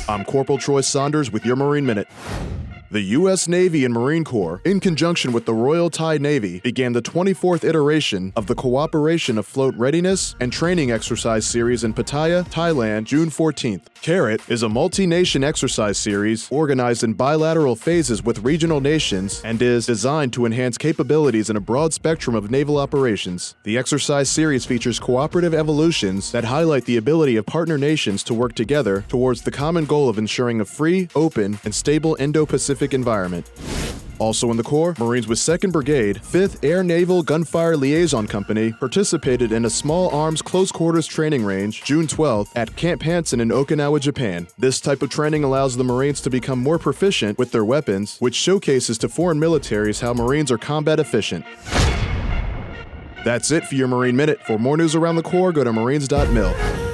I'm Corporal Troy Saunders with your Marine Minute. The U.S. Navy and Marine Corps, in conjunction with the Royal Thai Navy, began the 24th iteration of the Cooperation Afloat Readiness and Training Exercise Series in Pattaya, Thailand, June 14th. CARAT is a multi-nation exercise series organized in bilateral phases with regional nations and is designed to enhance capabilities in a broad spectrum of naval operations. The exercise series features cooperative evolutions that highlight the ability of partner nations to work together towards the common goal of ensuring a free, open, and stable Indo-Pacific environment. Also in the Corps, Marines with 2nd Brigade, 5th Air Naval Gunfire Liaison Company participated in a small arms close quarters training range June 12th at Camp Hansen in Okinawa, Japan. This type of training allows the Marines to become more proficient with their weapons, which showcases to foreign militaries how Marines are combat efficient. That's it for your Marine Minute. For more news around the Corps, go to marines.mil.